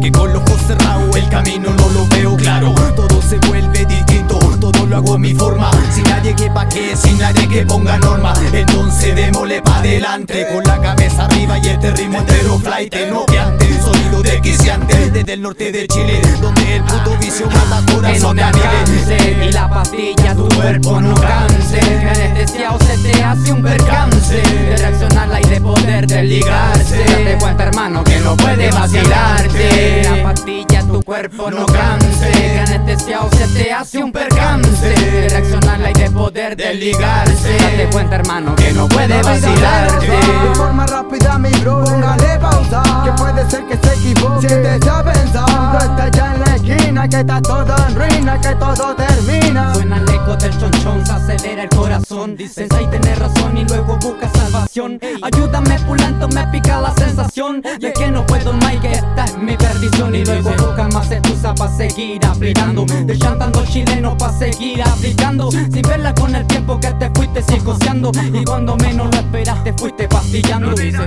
que con los ojos cerrados el camino no lo veo claro. Todo se vuelve distinto, todo lo hago a mi forma. Sin nadie que paquee, sin nadie que ponga norma. Entonces démosle pa' adelante, con la cabeza arriba y este ritmo entero flight. No que antes, sonido desquiciante, desde el norte de Chile, donde el puto vicio mata corazones a miles. Y la pastilla tu cuerpo no canse, que anestesiado se te hace un percance de reaccionarla y de poder desligarse. Date cuenta, hermano, que no puede vacilarte. La pastilla tu cuerpo no canse, que anestesiado se te hace un percance de reaccionarla y de poder desligarse. Date cuenta, hermano, que no puede vacilarte. De forma rápida, mi bro, póngale pausa, que puede ser que se equivoque. Siéntese a pensar, no está ya en la esquina, que está todo en ruina, que todo termina. Suena el eco del chonchón, se acelera el corazón. Dices, ay, tenés razón y luego busca salvación. Ayúdame, pulento, me pica la sensación de que no puedo más y que esta es mi perdición. Y luego busca más excusa pa' seguir aplicando, deschantando chilenos pa' seguir aplicando, sin verla con el tiempo que te fuiste psicoseando. Y cuando menos lo esperas te fuiste pastillando. Dice,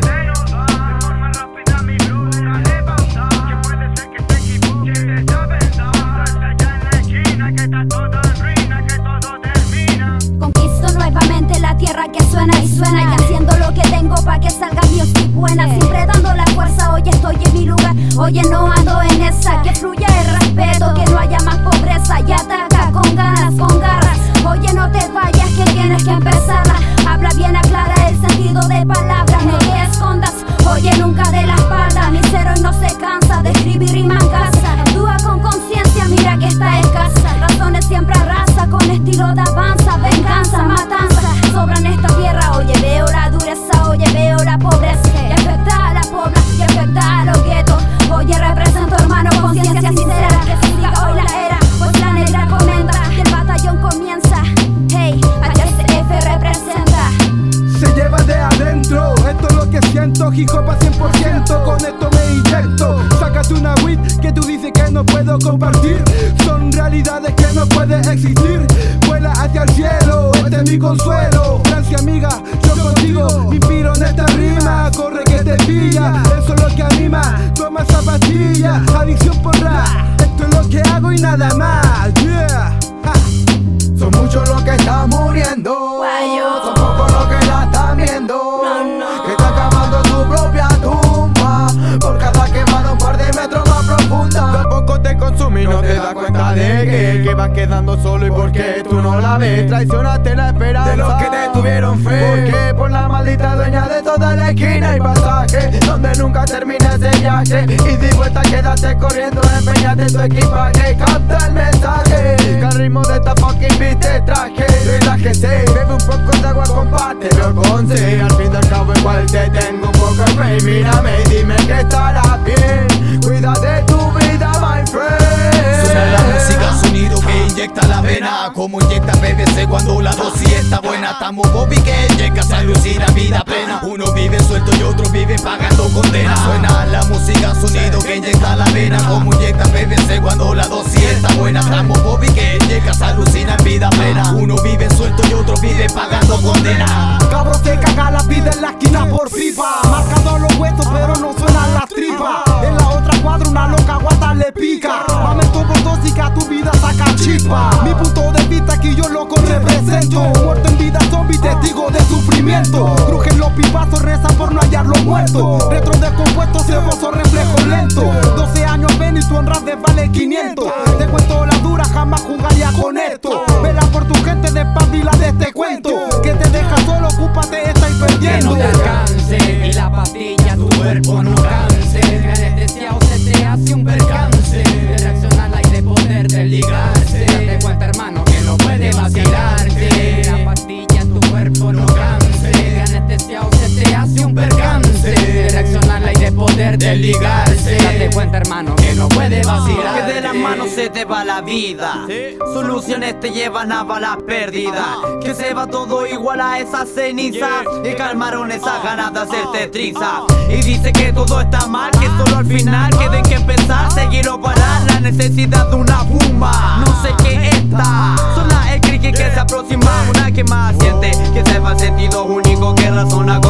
tierra que suena y suena, y haciendo lo que tengo pa' que salga mi estoy buena. Siempre dando la fuerza, oye estoy en mi lugar, oye no ando en esa. Que fluya el respeto, que no haya más pobreza, y ataca con ganas, con garras. Oye no te vayas que tienes que empezarla. Habla bien, aclara el sentido de palabras, no te escondas, oye nunca de la espalda. Mi cero no se cansa de escribir rima en casa. Actúa con conciencia, mira que está escasa. Razones siempre arrasa, con estilo de avanza, venganza, matanza. Sobran esta tierra, oye veo la dureza, oye veo la pobreza, y afecta a la pobla, y afecta a los guetos. Oye represento hermano, conciencia sincera, que se diga hoy la era, pues la negra comenta que el batallón comienza. Hey, HCF representa. Se lleva de adentro, esto es lo que siento, hip hop a 100%, con esto me inyecto. Sácate una weed que tú dices que no puedo compartir, son realidades que no pueden existir. Vuela hacia el cielo, este es mi consuelo. Francia amiga, yo contigo me inspiro en esta rima. Corre que te pilla, eso es lo que anima. Toma esa pastilla, adicción por rap. Esto es lo que hago y nada más, yeah. Ja. Son muchos los que están muriendo, son pocos los que la están viendo, que está acabando tu propia tumba. Por cada quemada un par de metros más profunda. Tampoco te consume y no te das cuenta de que vas quedando solo y porque tú no la ves. Traicionaste la esperanza de los que te tuvieron fe, porque por la maldita dueña de toda la esquina hay pasaje donde nunca termina ese viaje. Y di vuelta, quédate corriendo, empeñate tu equipaje. Capta el mensaje, que al ritmo de esta fucking beat te traje. Relájese, bebe un poco de agua, comparte, pero con C. Al fin y al cabo igual te tengo un poco de fe. Mírame y dime que estarás bien, cuida de tu vida, my friend. Suena la música, sonido que inyecta la vena, como inyecta BBC cuando la dosis está buena. Estamos Bobby que llega a alucina vida plena. Uno vive suelto y otro vive pagando condena. Suena la música, sonido que inyecta la vena, como inyecta BBC cuando la dosis está buena. Estamos Bobby que llega a alucina vida plena. Uno vive suelto y otro vive pagando condena. Cabro se caga la vida en la esquina por pipa, marcando los huesos pero no suenan las tripas. En la otra cuadra una loca guata le pica, momento tóxica tu vida saca chispa. Mi punto de vista que yo loco represento, muerto en vida zombie, testigo de sufrimiento. Crujen los pipazos, rezan por no hallarlo muerto. Retro descompuesto, ceboso reflejo lento. 12 años ven y tu honra vale 500. Te cuento la dura, jamás jugaría con esto. Vela por tu gente, despabila de este cuento, que te deja solo, ocúpate, estáis perdiendo. Que no te alcance, y la pastilla tu cuerpo no canse, que anestesiado se te hace un percance de reaccionarla y de poder desligarse. Date cuenta hermano que no puede vacilarte. La pastilla tu cuerpo no canse, que anestesiado se te hace un percance de reaccionarla y de poder desligarse. Date cuenta hermano que no puede vacilar. Que de las manos se te va la vida, soluciones te llevan a balas perdidas. Que se va todo igual a esa ceniza, y calmaron esas ganas de hacerte triza. Y dice que todo está mal, que solo al final queden que empezar, seguir o parar. La necesidad de una fuma, no sé qué está. Son las crisis que se aproximan, una que más siente, que se va el sentido único que razona con